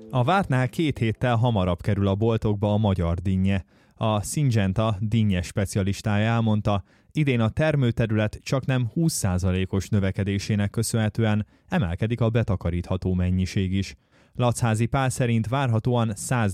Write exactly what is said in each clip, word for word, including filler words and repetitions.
A vártnál két héttel hamarabb kerül a boltokba a magyar dinnye. A Syngenta dinnye specialistája elmondta, idén a termőterület csaknem húsz százalékos növekedésének köszönhetően emelkedik a betakarítható mennyiség is. Lacházi Pál szerint várhatóan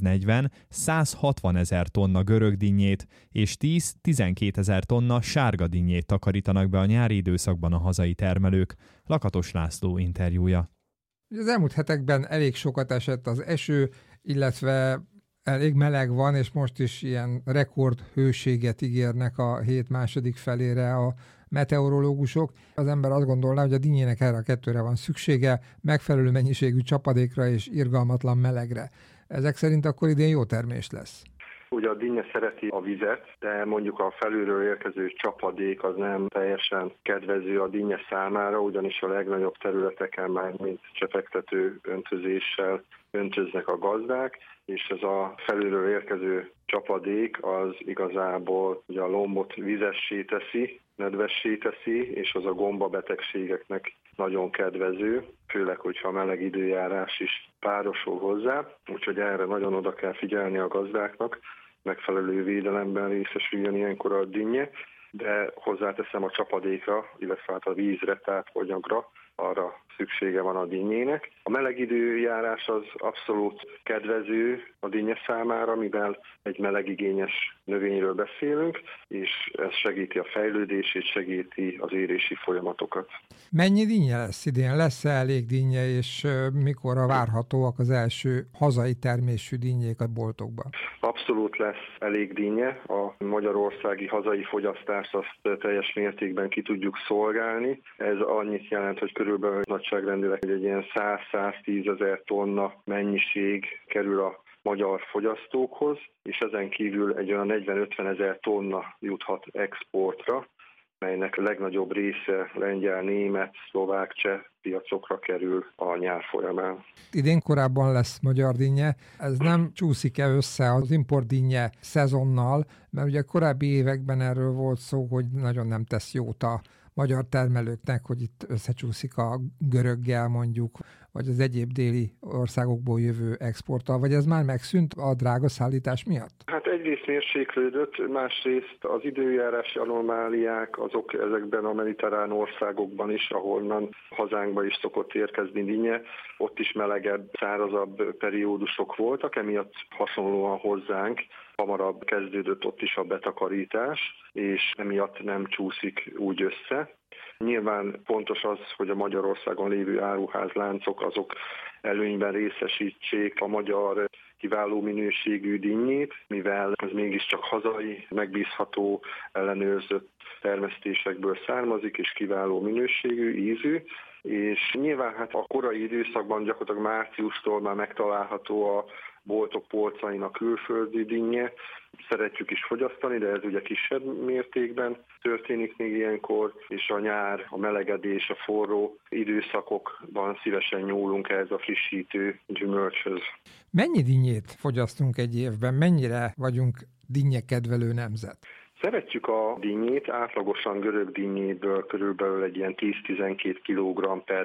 száznegyven-százhatvan ezer tonna görög dinnyét és tíz-tizenkét ezer tonna sárga dinnyét takarítanak be a nyári időszakban a hazai termelők. Lakatos László interjúja. Az elmúlt hetekben elég sokat esett az eső, illetve elég meleg van, és most is ilyen rekordhőséget ígérnek a hét második felére a meteorológusok. Az ember azt gondolná, hogy a dinnyének erre a kettőre van szüksége, megfelelő mennyiségű csapadékra és irgalmatlan melegre. Ezek szerint akkor idén jó termés lesz. Ugye a dinnye szereti a vizet, de mondjuk a felülről érkező csapadék az nem teljesen kedvező a dinnye számára, ugyanis a legnagyobb területeken már mint csepegtető öntözéssel öntöznek a gazdák, és ez a felülről érkező csapadék az igazából ugye a lombot vizessé teszi, nedvessé teszi, és az a gombabetegségeknek nagyon kedvező, főleg, hogyha a meleg időjárás is párosul hozzá, úgyhogy erre nagyon oda kell figyelni a gazdáknak, megfelelő védelemben részesüljön ilyenkor a dinnye, de hozzáteszem a csapadékra, illetve hát a vízre, tehát anyagra, arra szüksége van a dinnyének. A meleg időjárás az abszolút kedvező a dinnye számára, mivel egy melegigényes növényről beszélünk, és ez segíti a fejlődését, segíti az érési folyamatokat. Mennyi dinnye lesz idén? Lesz-e elég dinnye, és mikorra várhatóak az első hazai termésű dinnyék a boltokban? Abszolút lesz elég dinnye. A magyarországi hazai fogyasztást azt teljes mértékben ki tudjuk szolgálni. Ez annyit jelent, hogy körülbelül nagyságrendileg egy ilyen száz-száztíz ezer tonna mennyiség kerül a magyar fogyasztókhoz, és ezen kívül egy olyan negyven-ötven ezer tonna juthat exportra, melynek a legnagyobb része lengyel, német, szlovák, cseh piacokra kerül a nyár folyamán. Idén korábban lesz magyar dinnye, ez nem csúszik-e össze az importdinnye szezonnal, mert ugye korábbi években erről volt szó, hogy nagyon nem tesz jót a magyar termelőknek, hogy itt összecsúszik a göröggel mondjuk, vagy az egyéb déli országokból jövő exporttal, vagy ez már megszűnt a drága szállítás miatt? Hát egyrészt mérséklődött, másrészt az időjárási anomáliák azok ezekben a mediterrán országokban is, ahonnan hazánkba is szokott érkezni dinnye, ott is melegebb, szárazabb periódusok voltak, emiatt hasonlóan hozzánk hamarabb kezdődött ott is a betakarítás, és emiatt nem csúszik úgy össze. Nyilván fontos az, hogy a Magyarországon lévő áruházláncok azok előnyben részesítsék a magyar kiváló minőségű dinnyét, mivel ez mégiscsak hazai, megbízható, ellenőrzött termesztésekből származik, és kiváló minőségű, ízű, és nyilván hát a korai időszakban gyakorlatilag márciustól már megtalálható a boltok polcain a külföldi dinnye. Szeretjük is fogyasztani, de ez ugye kisebb mértékben történik még ilyenkor, és a nyár, a melegedés, a forró időszakokban szívesen nyúlunk ehhez a frissítő gyümölcshöz. Mennyi dinnyét fogyasztunk egy évben? Mennyire vagyunk dinnyekedvelő nemzet? Szeretjük a dinnyét, átlagosan görög dinnyéből körülbelül egy ilyen tíz-tizenkét kilogramm per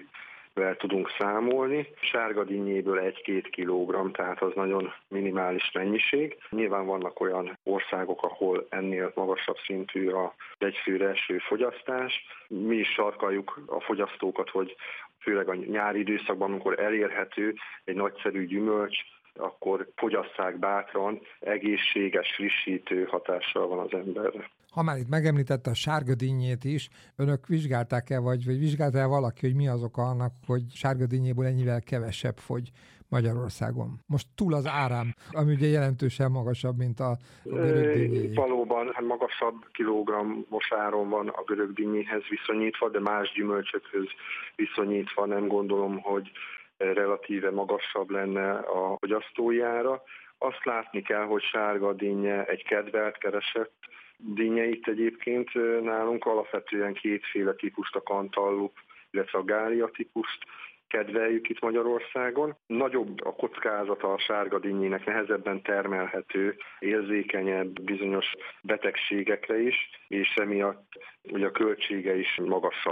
fővel tudunk számolni. Sárga dinnyéből egy-két kilogramm, tehát az nagyon minimális mennyiség. Nyilván vannak olyan országok, ahol ennél magasabb szintű a egyfőre eső fogyasztás. Mi is sarkaljuk a fogyasztókat, hogy főleg a nyári időszakban, amikor elérhető egy nagyszerű gyümölcs, akkor fogyasszák bátran, egészséges, frissítő hatással van az emberre. Ha már itt megemlítette a sárga dinnyét is, önök vizsgálták-e, vagy, vagy vizsgálta-e valaki, hogy mi az oka annak, hogy sárga dinnyéból ennyivel kevesebb fogy Magyarországon? Most túl az árám, ami ugye jelentősen magasabb, mint a, a görög dinnyé. Valóban hát magasabb kilogrammos áron van a görög dinnyéhez viszonyítva, de más gyümölcsökhöz viszonyítva nem gondolom, hogy relatíve magasabb lenne a fogyasztói ára. Azt látni kell, hogy sárga dinnye egy kedvelt, keresett dinnye itt egyébként nálunk. Alapvetően kétféle típust, a kantallup, illetve a gália típust kedveljük itt Magyarországon. Nagyobb a kockázata a sárga dinnyének, nehezebben termelhető, érzékenyebb bizonyos betegségekre is, és emiatt ugye a költsége is magasabb.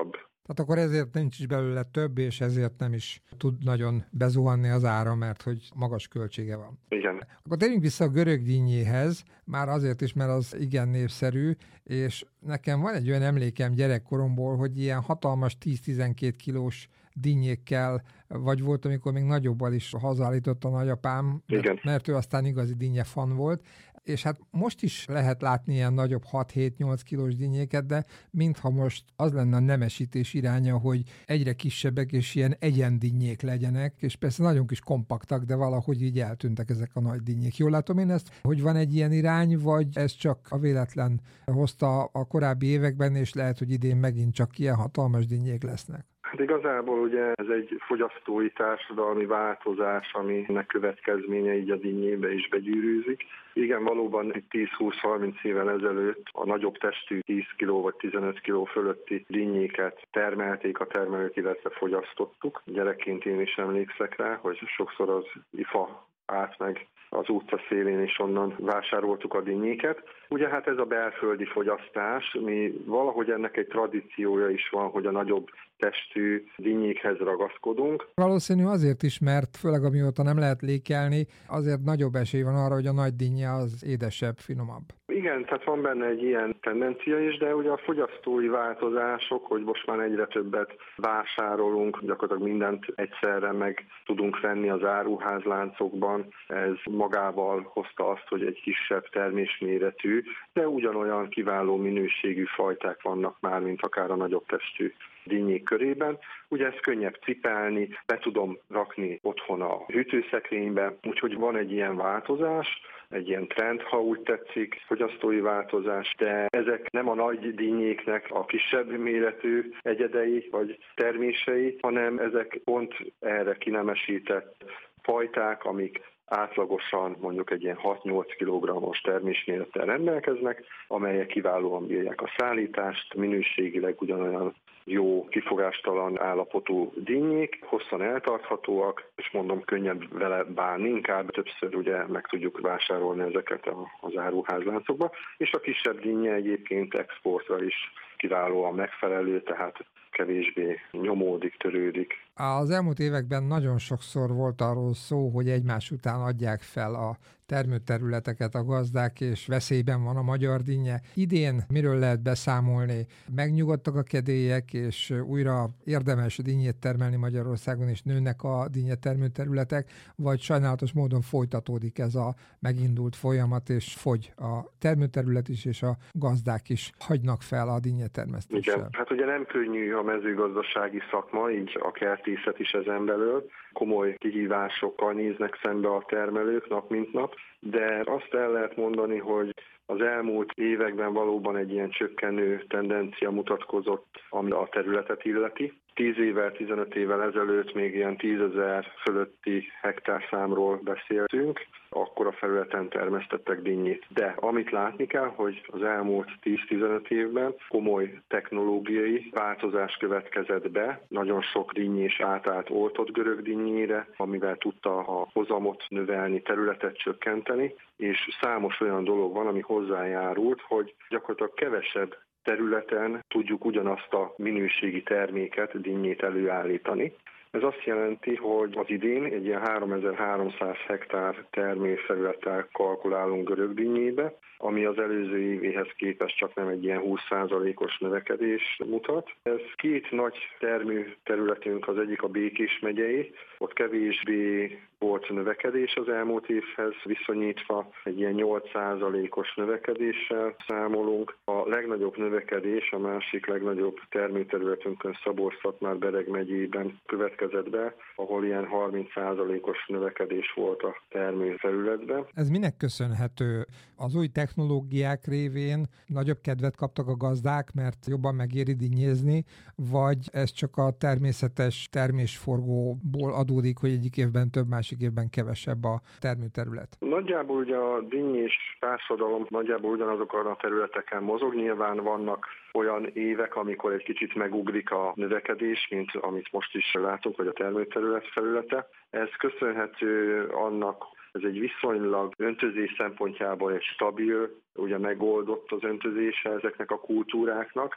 Tehát akkor ezért nincs is belőle több, és ezért nem is tud nagyon bezuhanni az ára, mert hogy magas költsége van. Igen. Akkor térjünk vissza a görög dinnyéhez, már azért is, mert az igen népszerű, és nekem van egy olyan emlékem gyerekkoromból, hogy ilyen hatalmas tíz-tizenkét kilós dinnyékkel, vagy volt, amikor még nagyobbal is hazaállított a nagyapám, mert, mert ő aztán igazi dinnye fan volt, és hát most is lehet látni ilyen nagyobb hat-hét-nyolc kilós dinnyéket, de mintha most az lenne a nemesítés iránya, hogy egyre kisebbek és ilyen egyendinyék legyenek, és persze nagyon kis kompaktak, de valahogy így eltűntek ezek a nagy dinnyék. Jól látom én ezt, hogy van egy ilyen irány, vagy ez csak a véletlen hozta a korábbi években, és lehet, hogy idén megint csak ilyen hatalmas dinnyék lesznek? Hát igazából ugye ez egy fogyasztói társadalmi változás, aminek következménye így a dinnyébe is begyűrűzik. Igen, valóban tíz-húsz-harminc évvel ezelőtt a nagyobb testű tíz kiló vagy tizenöt kiló fölötti dinnyéket termelték a termelők, illetve fogyasztottuk. Gyerekként én is emlékszek rá, hogy sokszor az ifa át meg az utca szélén, és onnan vásároltuk a dinnyéket. Ugye hát ez a belföldi fogyasztás, mi valahogy ennek egy tradíciója is van, hogy a nagyobb testű dinnyékhez ragaszkodunk. Valószínű azért is, mert főleg amióta nem lehet lékelni, azért nagyobb esély van arra, hogy a nagy dinnye az édesebb, finomabb. Igen, tehát van benne egy ilyen tendencia is, de ugye a fogyasztói változások, hogy most már egyre többet vásárolunk, gyakorlatilag mindent egyszerre meg tudunk venni az áruházláncokban. Ez magával hozta azt, hogy egy kisebb termésméretű, de ugyanolyan kiváló minőségű fajták vannak már, mint akár a nagyobb testű dinnyék körében. Ugye ez könnyebb cipelni, be tudom rakni otthon a hűtőszekrénybe, úgyhogy van egy ilyen változás, egy ilyen trend, ha úgy tetszik, fogyasztói változás, de ezek nem a nagy dinnyéknek a kisebb méretű egyedei vagy termései, hanem ezek pont erre kinemesített fajták, amik átlagosan mondjuk egy ilyen hat-nyolc kilogrammos termésmérettel rendelkeznek, amelyek kiválóan bírják a szállítást, minőségileg ugyanolyan jó, kifogástalan állapotú dinnyék, hosszan eltarthatóak, és mondom, könnyebb vele bánni, inkább többször ugye meg tudjuk vásárolni ezeket az áruházláncokba, és a kisebb dinnye egyébként exportra is kiválóan megfelelő, tehát kevésbé nyomódik, törődik. Az elmúlt években nagyon sokszor volt arról szó, hogy egymás után adják fel a termőterületeket a gazdák, és veszélyben van a magyar dinnye. Idén miről lehet beszámolni? Megnyugodtak a kedélyek, és újra érdemes dinnyét termelni Magyarországon, és nőnek a dinnye termőterületek, vagy sajnálatos módon folytatódik ez a megindult folyamat, és fogy a termőterület is, és a gazdák is hagynak fel a dinnye termesztéssel. Igen, hát ugye nem könnyű a mezőgazdasági szakma, így a kertészet is ezen belül. Komoly kihívásokkal néznek szembe a termelők nap mint nap, de azt el lehet mondani, hogy az elmúlt években valóban egy ilyen csökkenő tendencia mutatkozott, ami a területet illeti. tíz évvel, tizenöt évvel ezelőtt még ilyen tízezer fölötti hektárszámról beszéltünk, akkor a felületen termesztettek dinnyét. De amit látni kell, hogy az elmúlt tíz-tizenöt évben komoly technológiai változás következett be. Nagyon sok dinnyés átállt oltott görög dinnyére, amivel tudta a hozamot növelni, területet csökkenteni, és számos olyan dolog van, ami hozzájárult, hogy gyakorlatilag kevesebb területen tudjuk ugyanazt a minőségi terméket, dinnyét előállítani. Ez azt jelenti, hogy az idén egy ilyen háromezer-háromszáz hektár termőfelülettel kalkulálunk görög dinnyébe, ami az előző évéhez képest csak nem egy ilyen húsz százalékos növekedés mutat. Ez két nagy termőterületünk, az egyik a Békés megyei, ott kevésbé volt növekedés az elmúlt évhez viszonyítva, egy ilyen nyolc százalékos növekedéssel számolunk. A legnagyobb növekedés a másik legnagyobb termőterületünkön Szabolcs-Szatmár-Bereg megyében következett be, ahol ilyen harminc százalékos növekedés volt a termőfelületben. Ez minek köszönhető? Az új technológiák révén nagyobb kedvet kaptak a gazdák, mert jobban megéri dinnyézni, vagy ez csak a természetes termésforgóból adódik, hogy egyik évben több, másik évben kevesebb a termőterület? Nagyjából ugye a dinnyés társadalom nagyjából ugyanazokon a területeken mozog. Nyilván vannak olyan évek, amikor egy kicsit megugrik a növekedés, mint amit most is látunk, hogy a termőterület felülete. Ez köszönhető annak, ez egy viszonylag öntözés szempontjából egy stabil, ugye megoldott az öntözése ezeknek a kultúráknak,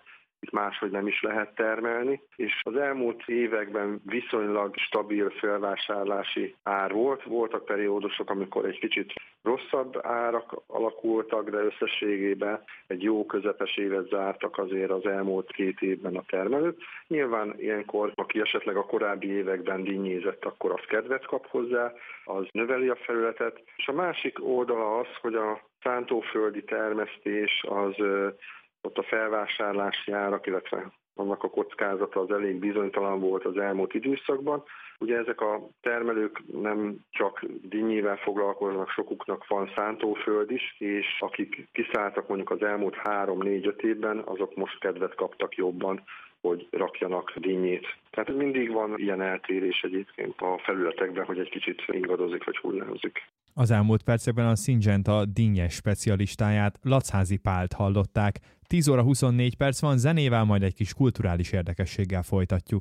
itt máshogy nem is lehet termelni, és az elmúlt években viszonylag stabil felvásárlási ár volt. Voltak periódusok, amikor egy kicsit rosszabb árak alakultak, de összességében egy jó közepes évet zártak azért az elmúlt két évben a termelők. Nyilván ilyenkor, aki esetleg a korábbi években dinnyézett, akkor az kedvet kap hozzá, az növeli a felületet. És a másik oldala az, hogy a szántóföldi termesztés az ott a felvásárlási árak, illetve annak a kockázata az elég bizonytalan volt az elmúlt időszakban. Ugye ezek a termelők nem csak dinnyével foglalkoznak, sokuknak van szántóföld is, és akik kiszálltak mondjuk az elmúlt három-négy-öt évben, azok most kedvet kaptak jobban, hogy rakjanak dinnyét. Tehát mindig van ilyen eltérés egyébként a felületekben, hogy egy kicsit ingadozik vagy hullámzik. Az elmúlt percekben a Syngenta dinnyes specialistáját, Lacházi Pált hallották. tíz óra huszonnégy perc van, zenével, majd egy kis kulturális érdekességgel folytatjuk.